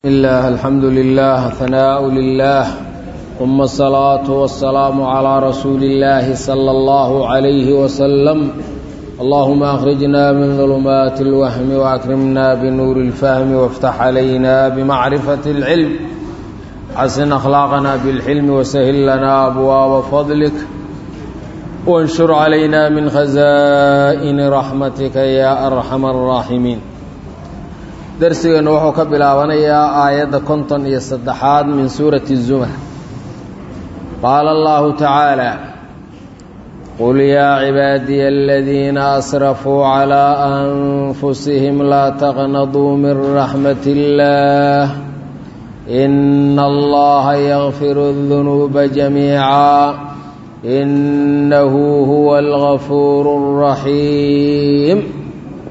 الله الحمد لله ثناء لله ثم الصلاة والسلام على رسول الله صلى الله عليه وسلم اللهم أخرجنا من ظلمات الوهم وأكرمنا بنور الفهم وافتح علينا بمعرفة العلم حسن أخلاقنا بالحلم وسهل لنا أبواب فضلك وانشر علينا من خزائن رحمتك يا أرحم الراحمين درسنا وحو كبلاوانيا آيات كنتن يصدحات من سورة الزمر قال الله تعالى قل يا عبادي الذين أسرفوا على أنفسهم لا تقنطوا من رحمة الله إن الله يغفر الذنوب جميعا إنه هو الغفور الرحيم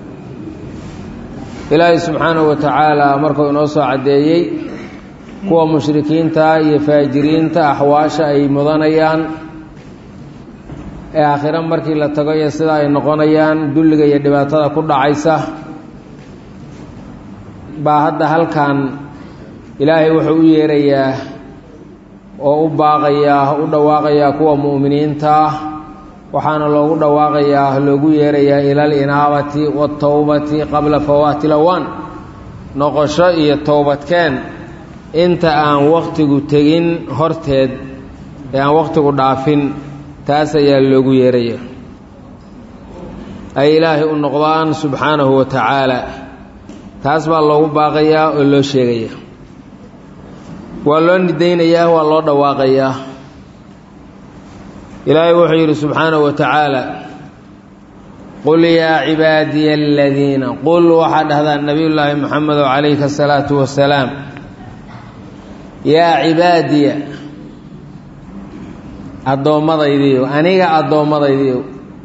إلهي سبحانه وتعالى مركو إنوصو عديي كوا مشركين تا يفاجرين تا أحواشا أي مضانيان آخرا مركي لتقوي سدا ينقونيان دلغا يدباتا كل عيسى باهد هل كان إلهي وحو يرياه وأباغياه ودواغياه كوا مؤمنين تا waxaana loogu dhawaaqayaa loogu yeerayaa ila inaabati wa tawbati qabla fawaati lawaan noqosho iyo toobadkeen inta aan waqtigu tagin horteed ee aan waqtigu dhaafin taas ayaa loogu yeerayaa ay ilaahi u noqdaan subhanahu wa ta'ala taas baa loogu baaqayaa oo loo sheegayaa waa loo nidaynayaa waa loo dhawaaqayaa إلهي وحير سبحانه وتعالى قل يا عبادي الذين قل وحد هذا النبي الله محمد عليه الصلاة والسلام يا عبادي الدوم ضيديو أنيق الدوم ضيديو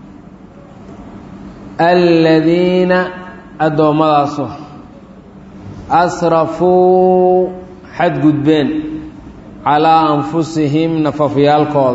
الذين الدوم ضاصو أسرفوا حد قدبين على أنفسهم نففيال كوض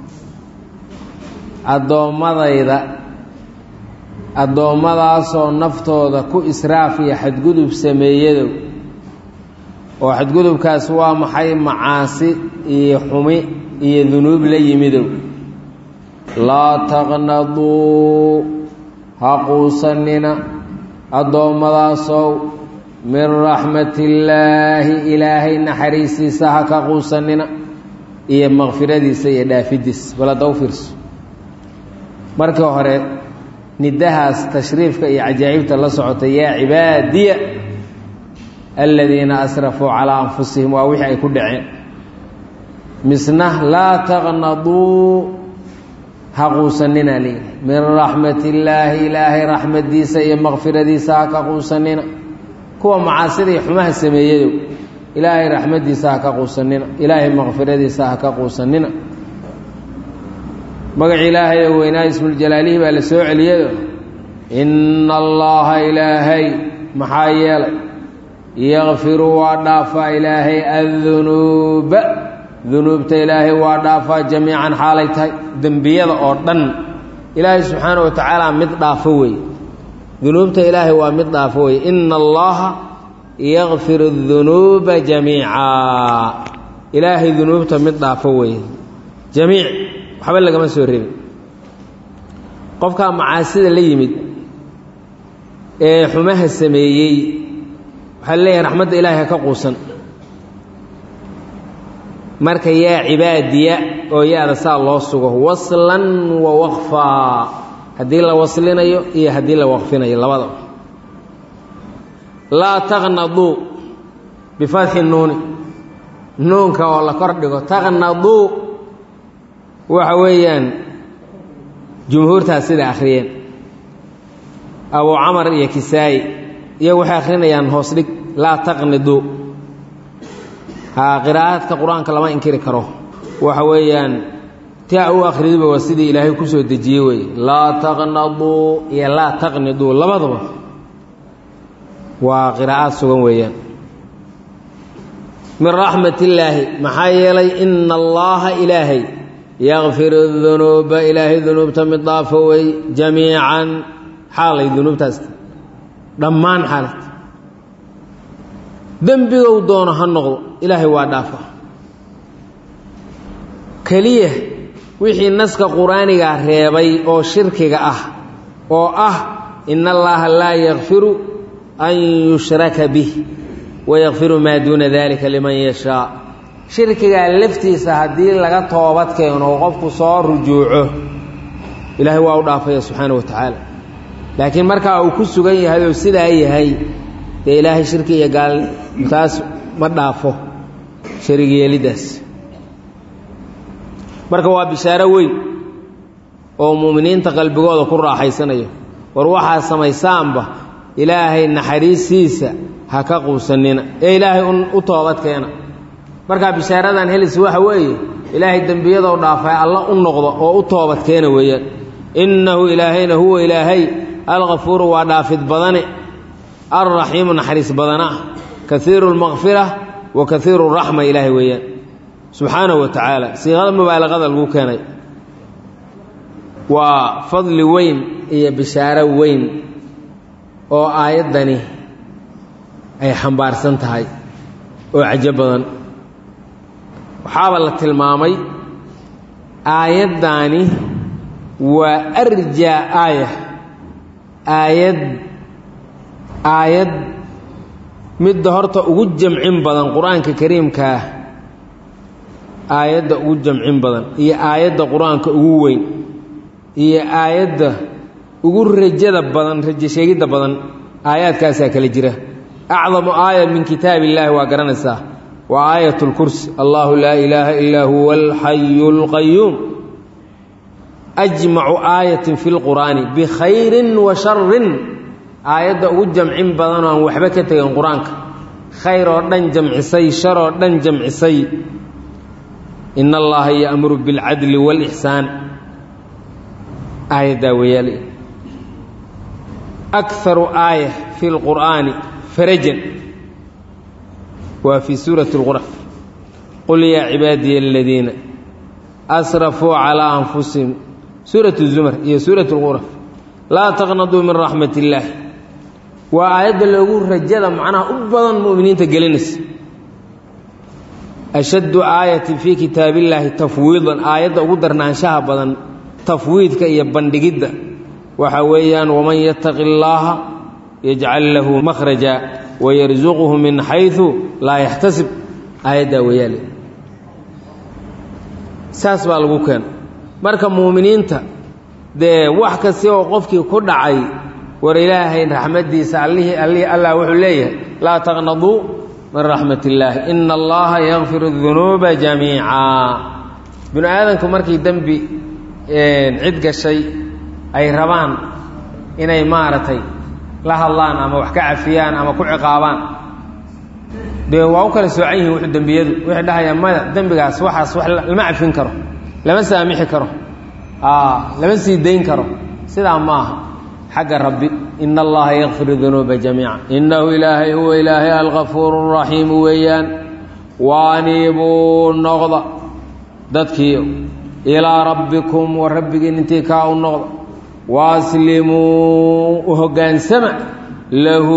addoommadaasoo naftooda ku israaf iyo xadgudub sameeyadow oo xadgudubkaas waa maxay macaasi iyo xumi iyo dunuub la yimidow laa taqnaduu ha quusanina addoommadaasoo min raxmatillaahi ilaahay naxariistiisa ha ka quusanina iyo maqfiradiisa iyo dhaafidiis bal hadda u fiirso markii hore nidahaas tashriifka iyo cajaa'ibta la socota yaa cibaadiya aladiina asrafuu calaa anfusihim waa wixii ay ku dhaceen misna laa taqnaduu ha quusanina leeyahay min raxmatillaahi ilaahay raxmadiisa iyo maqfiradiisa ha ka quusanina kuwa macaasida iyo xumaha sameeyadow ilaahay raxmadiisa ha ka quusanina ilaahay maqfiradiisa ha ka quusanina magac ilaahay oo weynaa ismul jalaalihi baa la soo celiyay inna allaha ilaahay maxaa yeelay yaghfiru waa dhaafaa ilaahay addunuuba dunuubta ilaahay waa dhaafaa jamiican xaalay tahay dembiyada oo dhan ilaahay subxaanahu wa tacaala mid dhaafo wey dunuubta ilaahay waa mid dhaafo wey inna allaha yaghfiru dunuuba jamiica ilaahay dunuubta mid dhaafo wey jamiic waxba lagama soo reebin qofka macaasida la yimid ee xumaha sameeyay waxa leeyahay raxmadda ilaahay ka quusan marka yaa cibaadiya oo yaada saa loo sugo waslan wa waqfa hadii la waslinayo iyo hadii la waqfinayo labada la taqnadu bi fathi nuun nuunka oo la kor dhigo taqnadu waxa weeyaan jumhuurtaas sida akhriyeen Abu Amr iyo Kisaa'i iyo waxa akhrinayaan hoos dhig la taqnidu ha qiraa'adka quraanka lama inkiri karo waxa weeyaan taa uu akhrido waa sidii Ilaahay ku soo dejiyay way la taqnadu iyo la taqnidu labadaba waa qiraa'ad sugan weeyaan min rahmatillaahi maxaa yeelay inna allaha ilaahay يغفر الذنوب إلهي ذنوب تمضافوي جميعا حالي ذنوب تست ضمان حالت dembigow doono ha noqdo ilaahay waa dhaafa kaliya wixii naska quraaniga reebay oo shirkiga ah oo ah in allaha laa yaghfiru an yushraka bih wa yaghfiru maa duuna dalika liman yashaa shirkiga laftiisa haddii laga toobad keeno qofku soo rujuuco ilaahay waa u dhaafaya subxaanahu wa tacaala laakiin markaa uu ku sugan yahay oo sidaa yahay dee ilaahay shirki iyo gaal taas ma dhaafo sharig yeelidaas marka waa bishaaro weyn oo muuminiinta qalbigooda ku raaxaysanayo war waxaa samaysaanba ilaahay naxariistiisa ha ka quusanina ee ilaahay u toobad keena markaa bishaaradan helis waxa weeye ilaahay dembiyadoo dhaafay alla u noqdo oo u toobad keena weeyaan innahu ilaahayna huwa ilaahay alghafuuru waa dhaafid badane alraxiimu naxariis badana kaiiru lmaqfira wa kaiiru raxma ilaahay weeyaan subxaanahu wa tacaala siiqada mubaalaqada lagu keenay waa fadli weyn iyo bishaaro weyn oo aayaddani ay xambaarsan tahay oo cajo badan waxaaba la tilmaamay aayaddani waa arjaa aayad midda horta ugu jamcin badan qur-aanka kariimkaa aayadda ugu jamcin badan iyo aayadda qur-aanka ugu weyn iyo aayadda ugu rajada badan rajo sheegidda badan aayaadkaasaa kala jira acdamu aaya min kitaab illaahi waa garanaysaa waa aayat lkursi allahu laa ilaaha illaa huwa alxayu اlqayuum ajmacu aayatin fi lqur'aani bikhayrin wa sharin aayadda ugu jamcin badan oo aan waxba ka tegin qur-aanka khayr oo dhan jamcisay shar oo dhan jamcisay in allaha ya'muru biاlcadli wاlixsaan aayaddaa weeyaale akaru aaya fi lqur'aani farajan waa fii suurati اlquraf qul yaa cibaadiya aladiina asrafuu calىa anfusihim suurat الzumar iyo suurat اlquraf laa taqnaduu min raxmat اllaah waa aayadda loogu rajada macnaha u badan mu'miniinta gelinaysa ashaddu aayatin fii kitaab illaahi tafwiidan aayadda ugu darnaanshaha badan tafwiidka iyo bandhigidda waxa weeyaan waman yattaqi اllaaha yajcal lahu makhraja wayarsuquhu min xayثu laa yaxtasib aayaddaa weeyaale saas baa lagu keena marka muuminiinta dee wax kasta oo qofkii ku dhacay war ilaahay raxmaddiisa allah wuxuu leeyahay laa taqnaduu min raxmat illaahi ina allaha yakfiru dunuuba jamiica binu aadanku markii dembi cid gashay ay rabaan inay maaragtay la hadlaan ama wax ka cafiyaan ama ku ciqaabaan dee waa u kala soocan yihiin wuxuu dembiyadu waxay dhahayaan maya dembigaas waxaas wax lama cafin karo lama saamixi karo lama sii dayn karo sidaa ma aha xagga rabbi ina allaha yakfiru dunuuba jamiica innahu ilaahay huwa ilaahay algafuuru raxiimu weeyaan waaniibuu noqda dadkiiyo ilaa rabbikum wa rabbigiin intii kaa u noqda waaslimuu u hoggaansama lahu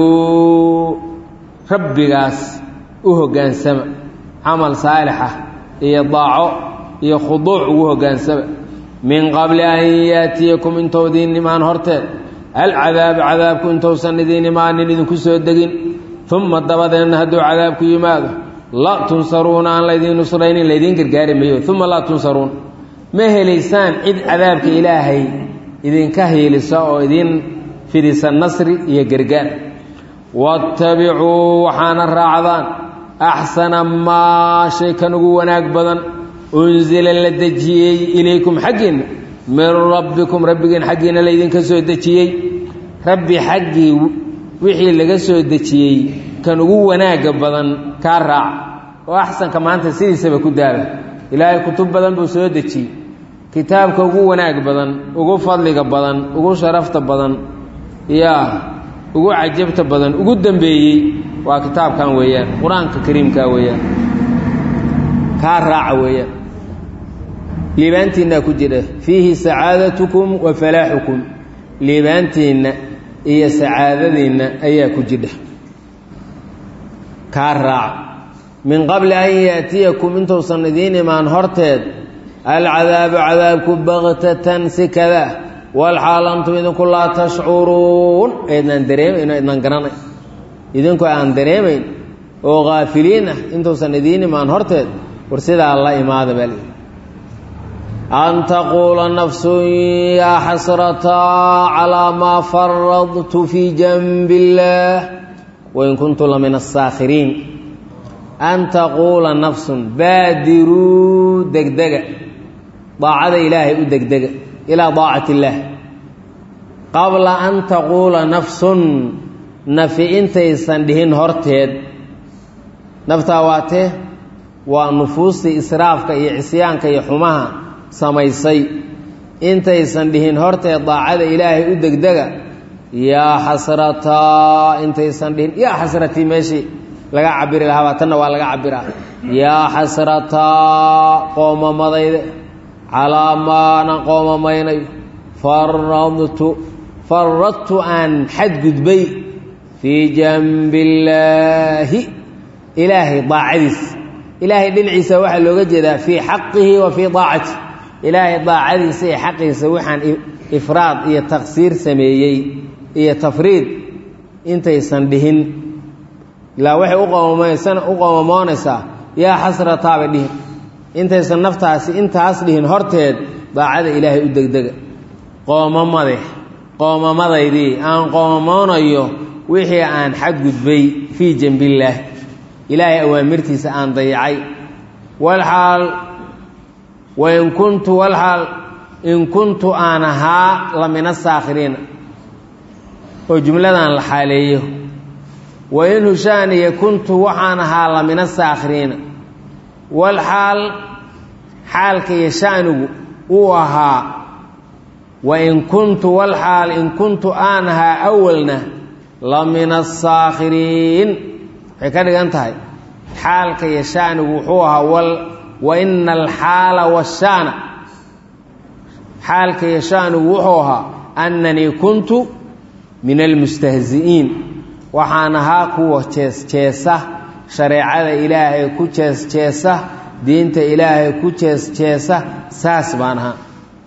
rabbigaas u hoggaansama camal saalixa iyo daaco iyo khuduuc ugu hoggaansama min qabli an yaatiyakum intoudiin imaan horteed alcadaabu cadaabku intousan idiin imaanin idinku soo degin uma dabadeedna hadduu cadaabku yimaado laa tunsaruuna aan laydiin nusraynin laydiin gargaari mayo uma laa tunsaruun ma helaysaan cid cadaabka ilaahay idinka hiilisa oo idiin fidisa nasri iyo gargaar waattabicuu waxaana raacdaan axsana maa shay kan ugu wanaag badan unsila la dejiyey ilaykum xaggiinna min rabbikum rabbigiin xaggiina laydinka soo dejiyey rabbi xaggii wixii laga soo dejiyey kan ugu wanaagga badan kaa raac oo axsanka maanta sidiisaba ku daala ilaahay kutub badan buu soo dejiyey kitaabka ugu wanaag badan ugu fadliga badan ugu sharafta badan yaa ugu cajabta badan ugu dambeeyey waa kitaabkan weeyaan qur-aanka kariimkaa weeyaan kaa raaca weeyaan liibaantiinna ku jira fiihi sacaadatukum wa falaaxukum liibaantiinna iyo sacaadadiinna ayaa ku jidha kaa raaca min qabli an yaatiyakum intuusan idiin imaan horteed alcadaabu cadaabku baktatan si kada walxaal antum idinku laa tashcuruun eednaan dareemayn o eednaan garanay idinku aan dareemayn oo kaafiliin ah intuusan idiin imaan horteed war sidaa la imaada bal an taquula nafsun yaa xasrataa calaa maa faradtu fii janbi illaah wain kuntu la min asaakhiriin an taquula nafsun baadiruu degdega daacada ilaahay u degdega ilaa daacati illaah qabla an taquula nafsun nafi intaysan dhihin horteed naftaa waatee waa nufuustii israafka iyo cisyaanka iyo xumaha samaysay intaysan dhihin horteed daacada ilaahay u degdega yaa xasrataa intaysan dhihin yaa xasratii meeshii laga cabiri lahaabaa tanna waa laga cabiraa yaa xasrataa qoomamadayda calaa maanan qoomamaynayo faradtu aan xadgudbay fii janbi illaahi ilaahay daacadiis ilaahay dhinaciisa waxaa looga jeedaa fii xaqihi wa fii daacati ilaahay daacadiisa iyo xaqiisa waxaan ifraad iyo taqsiir sameeyey iyo tafriid intaysan dhihin ilaa waxay u qoomamoonaysaa yaa xasrataaba dhihin intaysan naftaasi intaas dhihin horteed daacada ilaahay u degdega qoomamadaydii aan qoomamoonayo wixii aan xadgudbay fii janbillaah ilaahay awaamirtiisa aan dayacay walxaal in kuntu aan ahaa la min asaakhiriina oo jumladan la xaaleeyo wain hushaaniya kuntu waxaan ahaa la min asaakhiriina walxaal xaalka iyo shanigu uu ahaa wain kuntu walxaal in kuntu aan ahaa awalna la min asaakhiriin waxay ka dhigan tahay xaalka iyo shanigu wuxuu ahaa waina alxaala washaana xaalka iyo shanigu wuxuu ahaa annanii kuntu min almustahzi'iin waxaan ahaa kuwa jeesjeesa shareecada ilaahay ku jeesjeesa diinta ilaahay ku jeesjeesa saas baan ahaa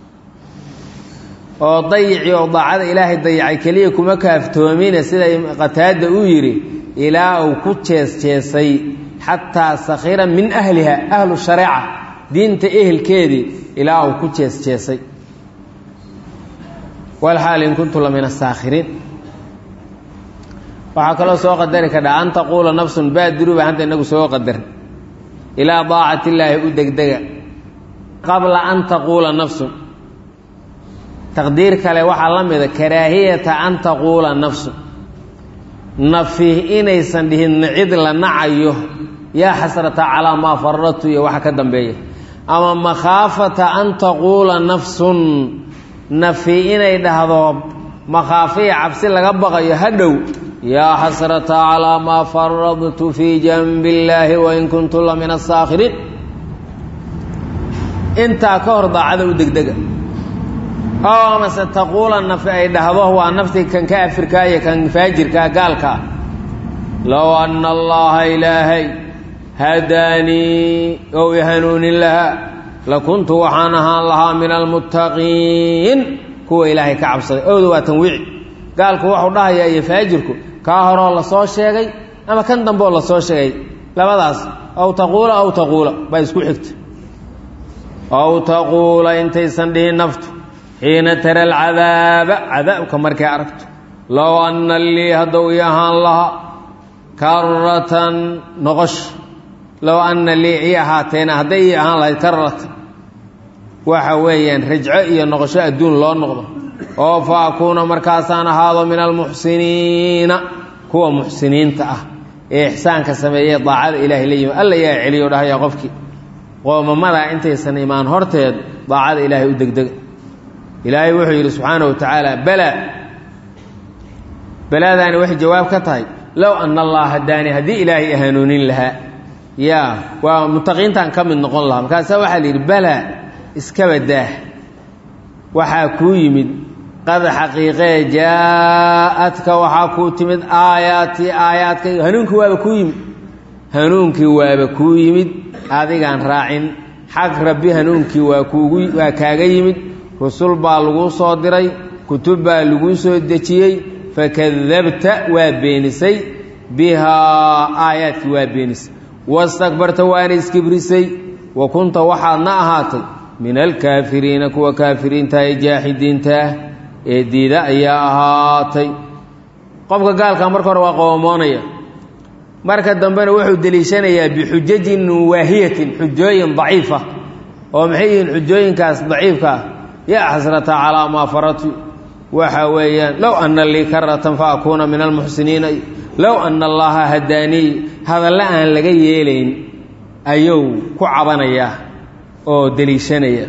oo dayicii oo daacada ilaahay dayacay keliya kuma kaaftoomine siday qataada uu yidhi ilaa uu ku jeesjeesay xataa sakhira min ahliha ahlu shareeca diinta ehelkeedii ilaa uu ku jeesjeesay walxaal in kuntu la min asaakhiriin waxaa kaloo soo qadari kadha an taquula nafsun baadiru baa hadda inagu soo qadarin ilaa daacati illaahi u degdega qabla an taquula nafsun taqdiir kale waxaa la mida karaahiyata an taquula nafsun nafi inaysan dhihin cid la nacayo yaa xasrata calaa maa faradtu iyo waxa ka dambeeya ama makhaafata an taquula nafsun nafi inay dhahdo makhaafiya cabsi laga baqayo hadhow yaa xasrata calaa maa faradtu fii janbi illaahi wain kuntu la min asaakhiriin intaa ka hor daacada u degdega oo amase taquula nafi ay dhahdo waa naftii kan ka afirkaa iyo kan faajirkaa gaalkaa low anna allaha ilaahay hadaanii ou i hanuunin lahaa lakuntu waxaan ahaan lahaa min almuttaqiin kuwa ilaahay ka cabsaday owda waa tanwiici gaalku waxuu dhahayaa iyo faajirku kaa horoo lasoo sheegay ama kan dambeoo lasoo sheegay labadaas aw taquula baa isku xigta aw taquula intaysan dhihin naftu xiina tara alcadaaba cadaabka markay aragto low anna lii haddou ii ahaan lahaa karatan noqosho low anna lii ii ahaateena hadday ii ahaan lahayd karatan waxa weeyaan rajco iyo noqosho adduun loo noqdo oo fa akuuna markaasaan ahaado min almuxsiniina kuwa muxsiniinta ah ee ixsaanka sameeyey daacada ilaahay la yimi alla yaa celiyo dhahayaa qofkii qoomamadaa intaysan imaan horteed daacada ilaahay u degdega ilaahay wuxuu yidhi subxaanahu wa tacaala balaadaani waxay jawaab ka tahay low anna allaha hadaani haddii ilaahay i hanuunin lahaa yaa waa muttaqiintaan ka mid noqon lahaa markaasaa waxaa la yidhi balaa iskaba daah waxaa kuu yimid qad xaqiiqee jaa-adka waxaa kuu timid aayaadkayga hanuunku waaba kuu yimid hanuunkii waaba kuu yimid adigaan raacin xaq rabbi hanuunkii waa kaaga yimid rusul baa lagu soo diray kutub baa lagu soo dejiyey fakadabta waa beenisay bihaa aayaadkii waa beenisay wastakbarta waana iskibrisay wa kunta waxaadna ahaatay min alkaafiriina kuwa kaafiriinta ee jaaxidiinta ee diida ayaa ahaatay qofka gaalka marka hore waa qoomoonaya marka dambena wuxuu daliishanayaa bixujajin waahiyatin xujooyin daciifa oo maxay yihiin xujooyinkaas daciifka ah yaa xasrata calaa maa faratu waxa weeyaan low anna lii karatan fa akuuna min almuxsiniina low anna allaha hadaanii hadalla aan laga yeelayn ayuu ku cabanayaa oo daliishanaya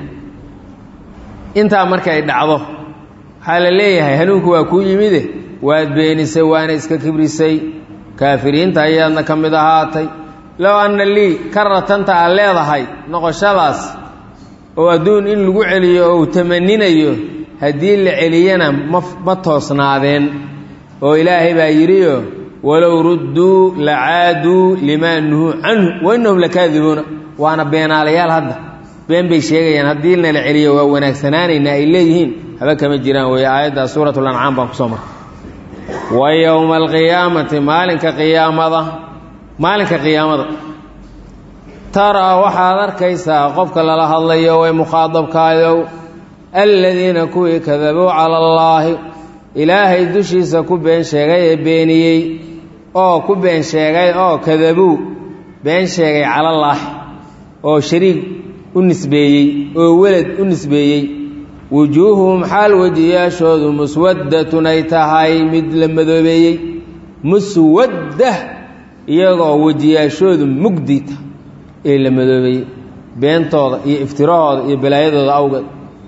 intaa marka ay dhacdo waxaa la leeyahay hanuunku waa kuu yimide waad beenisay waana iska kibrisay kaafiriinta ayaadna ka mid ahaatay low anna lii karatanta aad leedahay noqoshadaas oo adduun in lagu celiyo oo uu tamaninayo haddii la celiyana ma toosnaadeen oo ilaahay baa yidhiyo walow rudduu lacaaduu limaa nuhuu canhu wainahum lakaadibuuna waana beenaalayaal hadda been bay sheegayaan haddii nala celiyo waa wanaagsanaanayna ay leeyihiin haba kama jiraan weeye aayaddaa suuratu lancaam baan kusoo marray wa yowma alqiyaamati maalinka qiyaamada taraa waxaad arkaysaa qofka lala hadlayo way mukhaadabkaayow aladiina kuwii kadabuu cala allaahi ilaahay dushiisa ku been sheegay ee beeniyey oo ku been sheegay oo kadabuu been sheegay calallaahi oo shariig u nisbeeyey oo welad u nisbeeyey wujuuhuhum xaal wejiyaashoodu muswaddatun ay tahay mid la madoobeeyey muswadda iyagoo wejiyaashoodu mugdita ee la madoobeeyey beentooda iyo iftirahooda iyo balaayadooda awgeed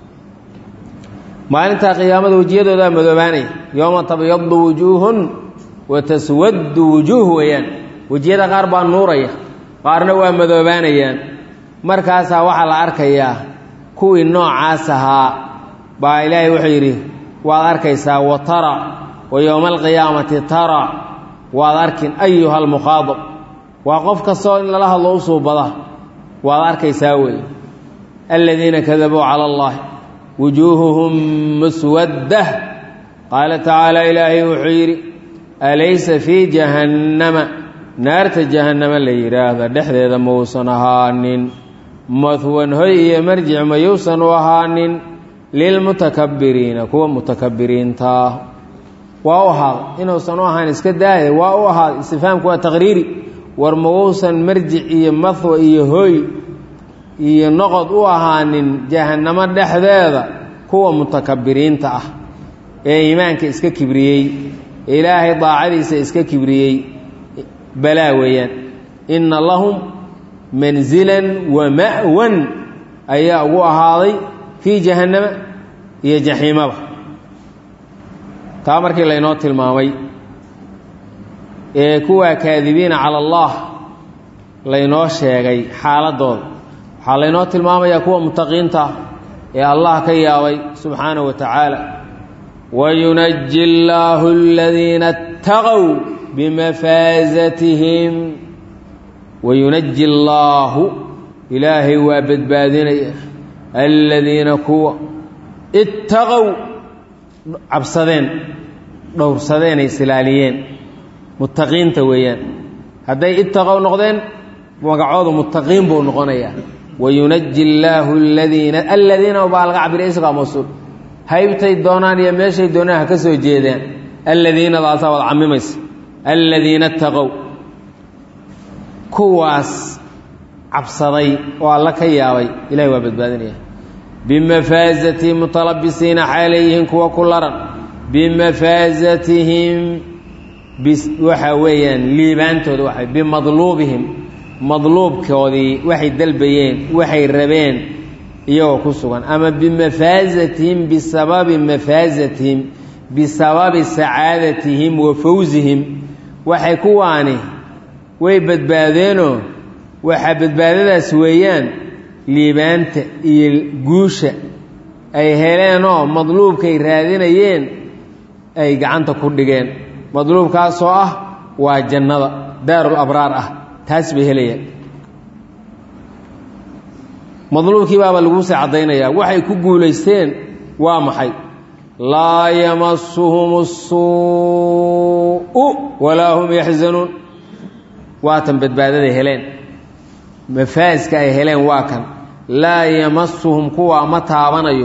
maalintaa qiyaamada wejiyadoodaa madoobaanaya yowma tabyaddu wujuuhun wa taswaddu wujuuh weeyaan wejiyada qaar baa nuuraya qaarna waa madoobaanayaan markaasaa waxaa la arkayaa kuwii noocaas ahaa baa ilaahay wuxuu yidhi waad arkaysaa wa tara wa yowma alqiyaamati tara waad arkin ayuha almukhaadab waa qof kastoo in lala hadlo u suubada waad arkaysaa weeye aladiina kadabuu cala allahi wujuuhuhum muswaddah qaala tacaala ilaahay wuxuu yidhi alaysa fii jahannama naarta jahannama la yidhaahda dhexdeeda mauusan ahaanin mahwan hoy iyo marjic mayuusan u ahaanin lilmutakabbiriina kuwa mutakabiriintaa waa u ahaaday inuusan u ahaan iska daaya waa u ahaaday istifaamku waa taqriiri war mauusan marjic iyo mahwa iyo hoy iyo noqod u ahaanin jahannamo dhexdeeda kuwa mutakabiriinta ah ee iimaanka iska kibriyey ee ilaahay daacadiisa iska kibriyey balaa weeyaan inna lahum manzilan wa ma'wan ayaa ugu ahaaday fii jahannama iyo jaxiimaba taa markii laynoo tilmaamay ee kuwa kaadibiina cala allah laynoo sheegay xaaladooda waxaa laynoo tilmaamayaa kuwa mutaqiinta ee allah ka yaabay subxaanahu wa tacaala wayunaji allaahu aladiina اtaqow bimafaazatihim wayunaji allaahu ilaahay waa badbaadinaya aladiina kuwa ittaqow cabsadeen dhowrsadeenay isilaaliyeen muttaqiinta weeyaan hadday ittaqow noqdeen magacoodu muttaqiin buu noqonayaa wayunaji allaahu aladiina baa laga cabiray isagaa mawsuul haybtay doonaan iyo meeshay doonaan ha ka soo jeedaan aladiinadaasaa wad camimaysa aladiina ittaqow kuwaas cabsaday oo alla ka yaabay ilahay waa badbaadinaya bimafaazatihim mutalabisiina xaaleyihiin kuwa ku laran bimafaazatihim waxaa weeyaan liibaantooda waay bimadluubihim madluubkoodii waxay dalbayeen waxay rabeen iyagoo ku sugan ama bimafaazatihim bisababi mafaazatihim bisababi sacaadatihim wa fawsihim waxay kuwaani way badbaadeenoo waxaa badbaadadaas weeyaan liibaanta iyo guusha ay heleenoo madluubkay raadinayeen ay gacanta ku dhigeen madluubkaasoo ah waa jannada daarul abraar ah taas bay helayaan madluubkii baaba lagu sii cadaynayaa waxay ku guulaysteen waa maxay laa yamassuhum as-suu'u walaa hum yaxzanuun waa tan badbaadaday heleen mafaaska ay heleen waa kan laa yamassuhum kuwaa ma taabanayo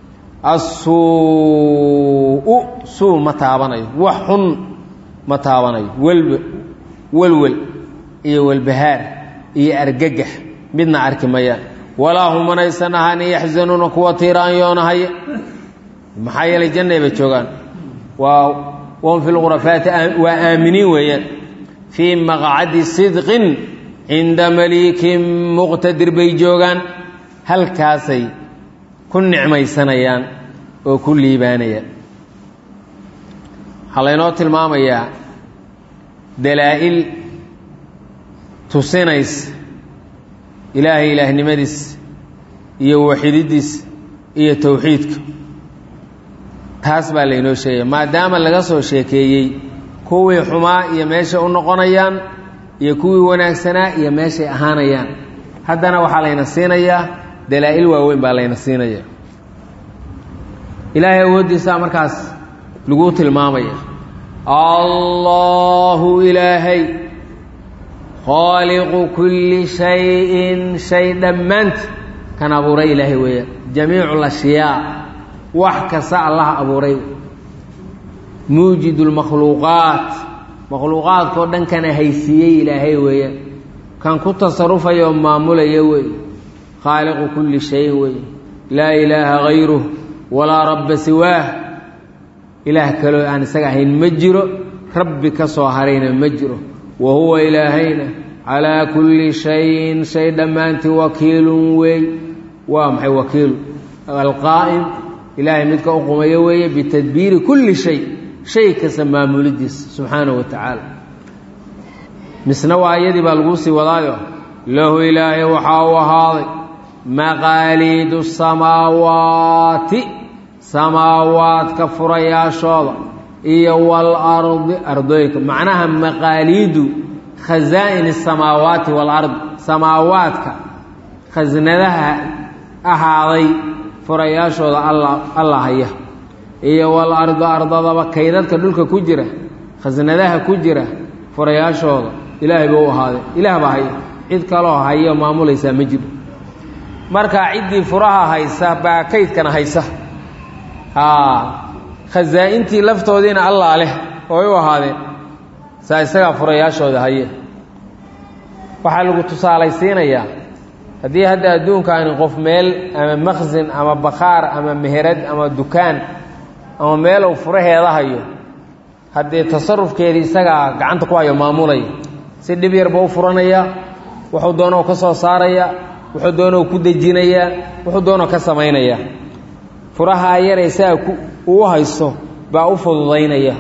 as-suu'u suu ma taabanayo wax xun ma taabanayo welwel iyo walbahaar iyo argagax midna arki mayaan walaa hum manaysan ahaani yaxzanuuna kuwa tiiraanyoonahaya maxaa yeelay jannay bay joogaan wahum fi lghurafaati waa aaminiin weeyaan fii maqcadi sidqin cinda maliikin muqtadir bay joogaan halkaasay ku nicmaysanayaan oo ku liibaanayaan waxaa laynoo tilmaamayaa dalaa'il tusinaysa ilaahay ilaahnimadiis iyo waxididiis iyo towxiidka taas baa laynoo sheegaya maadaama laga soo sheekeeyey kuwii xumaa iyo meeshay u noqonayaan iyo kuwii wanaagsanaa iyo meeshay ahaanayaan haddana waxaa layna siinayaa dalaa'il waaweyn baa layna siinayaa ilaahay awooddiisaa markaas lagu tilmaamaya allahu ilaahay khaaliqu kulli shayin shay dhammaanti kan abuuray ilaahay weeyaan jamiicu lashyaa wax kasta allaha abuuray muujidu lmakhluuqaat makhluuqaadkao dhan kana haysiiyey ilaahay weeyaan kan ku tasarufaya oo maamulaya wey khaaliqu kulli shayin wey laa ilaaha hayruh walaa rabba siwaah ilaah kaloo aan isaga ahayn ma jiro rabbi ka soo harayna ma jiro wa huwa ilaahayna calaa kulli shayin shay dhammaantii wakiilun wey waa maxay wakiilu alqaa'im ilaahay midka u qumayo weeye bitadbiiri kulli shay shay kasta maamulidiisa subxaanahu wa tacaala misna waa iyadii baa laguu sii wadaayo lahu ilaahay waxaa u ahaaday maqaaliidu samaawaati samaawaadka furayaashooda iyo walardi ardooyinka macnaha maqaaliidu khasaa'in asamaawaati waalardi samaawaadka khasnadaha ahaaday furayaashooda alla haya iyo walardu ardadaba kaydadka dhulka ku jira khasnadaha ku jira furayaashooda ilaahay buu u ahaaday ilaah baa haya cid kaloo hayo maamulaysaa ma jiro markaa ciddii furaha haysa baa kaydkana haysa khasaa'intii laftoodiina allaa leh ooy u ahaadeen saa isagaa furayaashooda haye waxaa lagu tusaalaysiinayaa haddii hadda adduunkaani qof meel ama maksin ama bakhaar ama meherad ama dukaan ama meel uu furaheeda hayo haddii tasarufkeedii isagaa gacanta ku hayo maamulaya si dhib yarba u furanaya wuxuu doonoo ka soo saaraya wuxuu doonoo ku dejinayaa wuxuu doonoo ka samaynaya furahaa yare isaga uu haysto baa u fududaynaya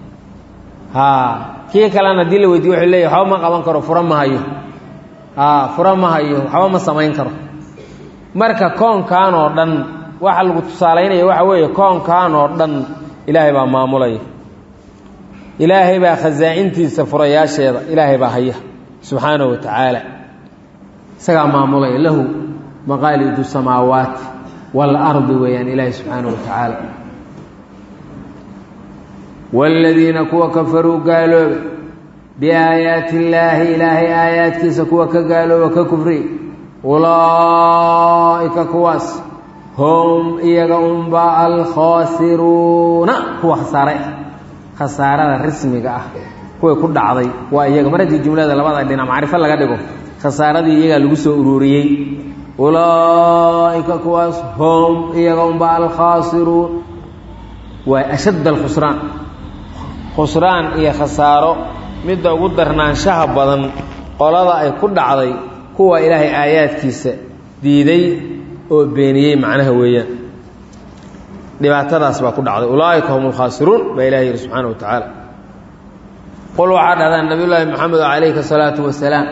kii kalena haddii la weydiyo wuxuu leeyahy waxba ma qaban karo fura ma hayo fura ma hayo waxba ma samayn karo marka koonkan oo dhan waxa lagu tusaalaynaya waxa weeye koonkan oo dhan ilaahay baa maamulaya ilaahay baa khasaa'intiisa furayaasheeda ilaahay baa haya subxaanahu wa tacaala isagaa maamulaya lahu maqaalidu samaawaati waalardi weeyaan ilaahay subxaanahu wa tacaala waaladiina kuwa kafaruu gaaloobay biaayaati illaahi ilaahay aayaadkiisa kuwa ka gaalooba ka kufriy ulaa'ika kuwaas hum iyaga unbaa alkhaasiruuna kuwa khasaaray ah khasaarada rasmiga ah kuway ku dhacday waa iyaga mar haddii jumlada labada dhinac macrifo laga dhigo khasaaradii iyagaa lagu soo ururiyey ulaa'ika kuwaas hum iyaga unbaa alkhaasiruun waa ashadd alkhusraan khusraan iyo khasaaro midda ugu darnaanshaha badan qolada ay ku dhacday kuwa ilaahay aayaadkiisa diiday oo beeniyey macnaha weeyaan dhibaatadaas baa ku dhacday ulaa'ika hum alkhaasiruun baa ilahay yidhi subxaana wa tacaala qul waxaa dhahdaan nabiyullaahi moxamed calayhi asalaatu wasalaam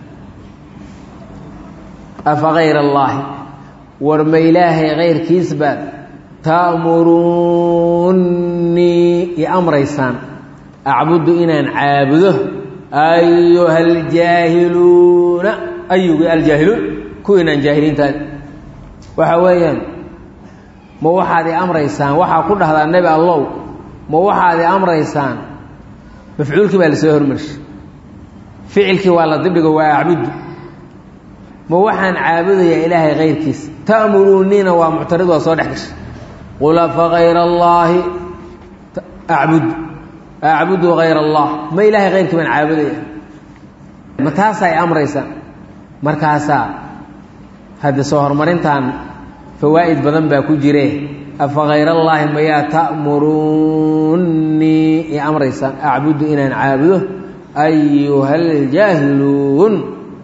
afa kayra allaahi war ma ilaahay kayrkiis baad ta'muruunnii i amraysaan acbudu inaan caabudo أيها الجاهلون أيها الجاهلون كوينا جاهلين تاني وحويا ما واحد أمر إنسان واحد كل هذا النبي الله ما واحد أمر إنسان مفعولك بالسهر مرش فعلك ولا ضبك وأعبد ما واحد عابد يا إلهي غير كيس تأمرونين ومعترض وصالحك قل فغير الله أعبد غير الله ما إلهي غيرك من عابد متاسا أمر إنسان مركاسا هذا صهر مرنتان فوائد بدن باكو جيره أفغير الله ما يا تأمروني يا أمر إنسان أعبد إن عابده أيها الجاهلون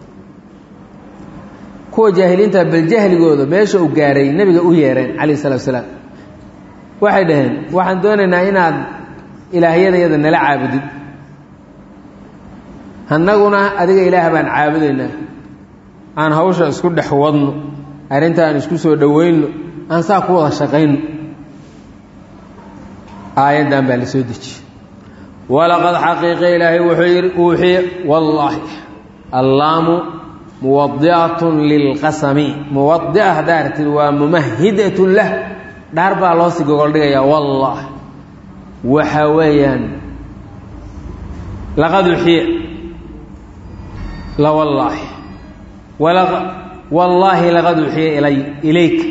كو جاهلين بالجهل جوده ماشي وقاري النبي ويرين عليه الصلاة والسلام واحدين واحد دوننا هنا إلهية يدا نلا عابد هنقولنا أديك إله بان عابدنا أنا هوش أسكت حوضنا أرنت أن أسكت سو دوين أن ساقوا الشقين آية دام بالسودش ولقد حقيقة إلهي وحي والله اللام موضعة للقسم موضعة دارت وممهدة له دار با لو سي غول دغيا والله وحويان لقد وحي لا والله والله لقد وحي اليك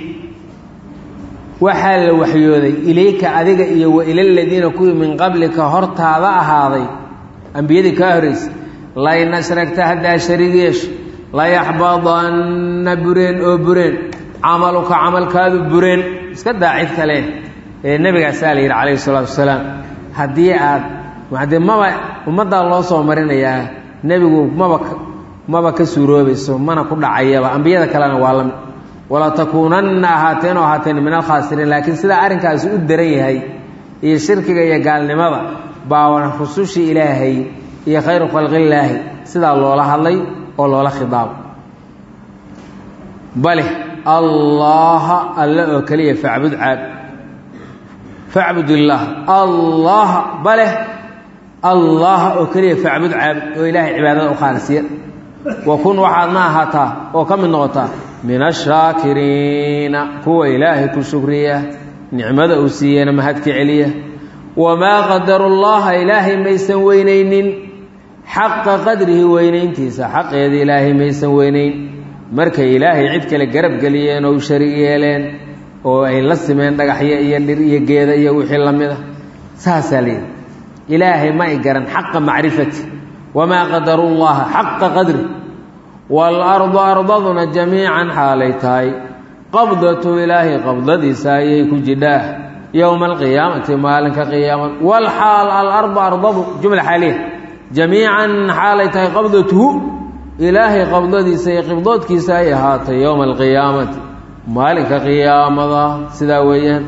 وحال وحيودي اليك اديga iyo wa ilal ladina ku min qablika hortaada ahaaday anbiyada ka horeys la inasrakta hada sharigeesh la yahbadanna buren oo buren amaluka amalkaadu buren iska daacid kale nabiga sallallahu alayhi wasallam hadii aad waadamaba umada loo soo marinaya nabigu maba ka suuroobayso mana ku dhacayaba anbiyada kalena waa la wala takunanna haatan min al-khasirin laakiin sida arinkaas u daran yahay iyo shirkiga iyo gaalnimada baawana xusuushi ilaahay iyo khayru khalqillaahi sida loola hadlay oo loola khidaab bal الله الله كليه فاعبد عاب فاعبد الله الله بله الله كليه فاعبد عاب وإله عبادة خالصية وكن وحدنا هتا وكم من نغطة من الشاكرين هو إله كل شكرية نعمة أوسية مهدك علية وما قدر الله إلهي ميسن وينين حق قدره وينين تيسا حق يد إلهي ميسن وينين marka ilaahay cid kale garab galiyeen oo shariig yeeleen oo ay la simeen dhagaxyo iyo dhir iyo geeda iyo wixii lamida saasaleen ilaahay ma garan xaq macrifati wama qadarullaha haqq qadri wal ardu ardaduna jamii'an halaytay qabdatu ilaahi qabdadiisa ay ku jidaa yawm al qiyamati maalinka qiyaamad wal hal al ardu ardadu jumla haliya jamii'an halaytay qabdatuhu إلهي قبضتي سيقبضت كيساي هات يوم القيامة مالك قيامة سداويا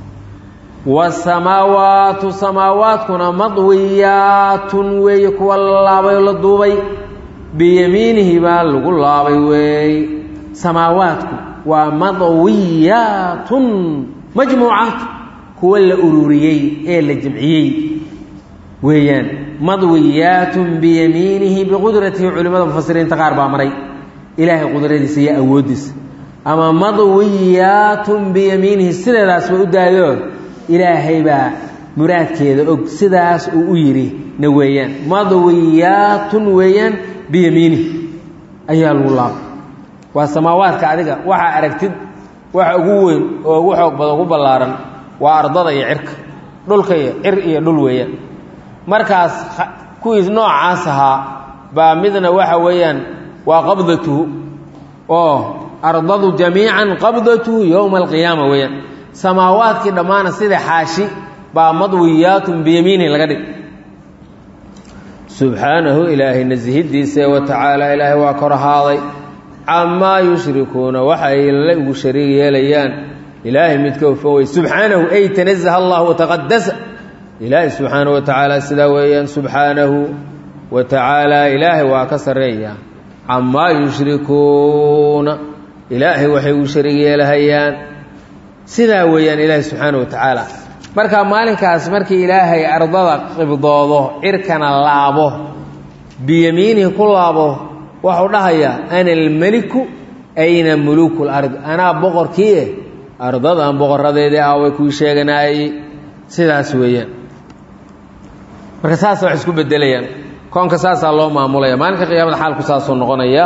والسماوات سماوات كنا مضويات ويك والله بيلدوبي بيمينه بالغ الله وي سماوات ومضويات مجموعات هو الأروريي الجمعيي ويان مضويات بيمينه بقدرته علماء المفسرين تقارب امري الهي قدرته سي اودس اما مضويات بيمينه سداس و دايو الهي با مرادkeeda og sidaas uu yiri na weeyaan مضويات weeyaan بيمينه ayaa lagu laab waa samaawaadka adiga waxa aragtid waxa ugu weyn oo ugu xoog badan ugu balaaran waa ardada iyo cirka dhulka iyo cir iyo dhul weeyaan markaas kuwiis noocaas ahaa baa midna waxa weeyaan waa qabdatu oo ardadu jamiican qabdatu yawm alqiyaama weeyaan samaawaadki dhamaana sida xaashi baa madwiyaatun biyamiini laga dhig subhanahu ilaahi nazihdiisa wa ta'ala ilaahi waa korahaaday amma yushrikuuna waxa ay la ugu shariig yeelayaan ilaahi midka u faway subhanahu ay tanazzaha allah wa taqaddasa إلهي سبحانه وتعالى سداويا سبحانه وتعالى إلهي وكسريا عما يشركون إلهي وحي شريك لهيان سداويا إلهي سبحانه وتعالى marka maalinkaas markii ilaahay ardada qibdoodo irkana laabo biyamiinihi ku laabo waxuu dhahayaa ana almeliku ayna muluuku lard anaa boqorkii ardadan boqoradeedii ah way kuu sheeganaayey sidaas weeyaan marka saas wax isku bedelayaan koonka saasaa loo maamulaya maalinka qiyaamada xaalku saasuu noqonaya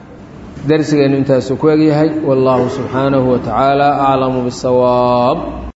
darsigeenu intaasuu ku egyahay wallaahu subxaanahu wa tacaala aclamu bisawaab